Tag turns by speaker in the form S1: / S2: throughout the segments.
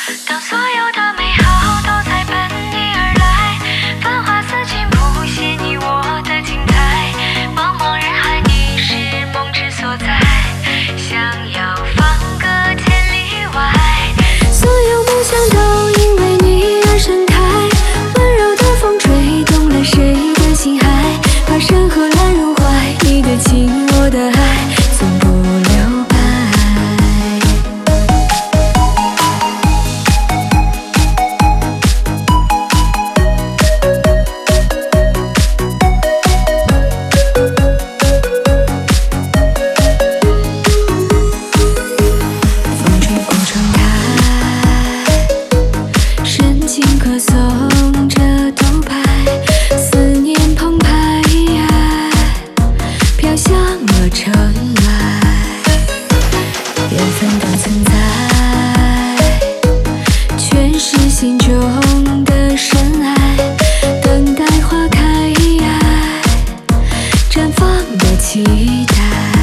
S1: 当所有的美好都在奔你而来，繁华似锦谱写你我的精彩。茫茫人海，你是梦之所在，想要放个千里外。所有梦想都因为你而盛开，温柔的风吹动了谁的心海，把山河揽入怀，你的情我的爱从不留白。风吹过窗台，深情歌颂着头牌，思念澎湃，飘向了城外。缘分的存在，全是心中的深爱，等待花开，绽放的期待。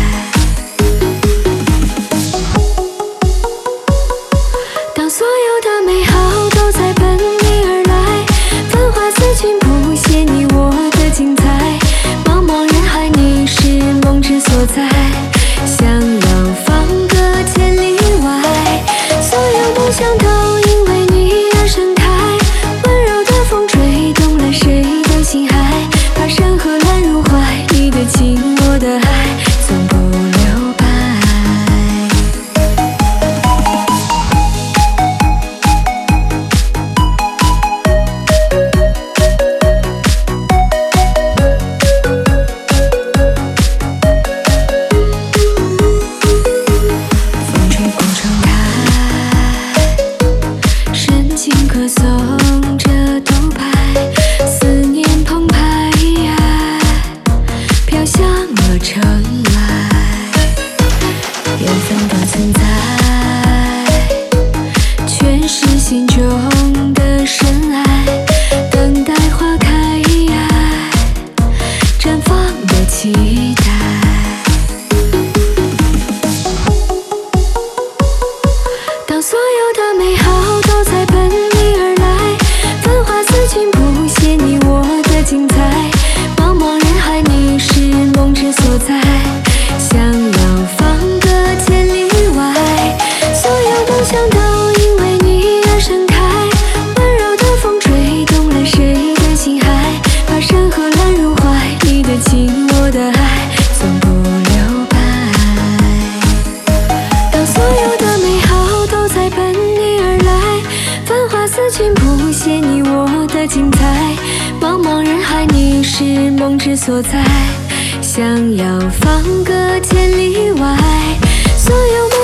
S1: 当所有的美好都在奔你而来，繁华似锦谱写你我的精彩。茫茫人海，你是梦之所在，想要放个千里外。所有梦想都因为你而盛开，温柔的风吹动了谁的心海，把山河揽入怀，你的情我的爱从不留白。风吹过窗台，深情歌颂着头牌，思念澎湃，飘向了城外。缘分的存在，全是心中的深爱，等待花开，绽放的期待。当所有的美好都在奔你而来，繁华似锦谱写你我的精彩。茫茫人海，你是梦之所在，想要放个千里外。所有梦想都因为你而盛开，温柔的风吹动了谁的心海，把山河揽入怀，你的情我的爱从不留白。当所有的美好都在奔你而来，繁华似锦谱写你我的精彩。茫茫人海，你是梦之所在，想要放个千里外。所有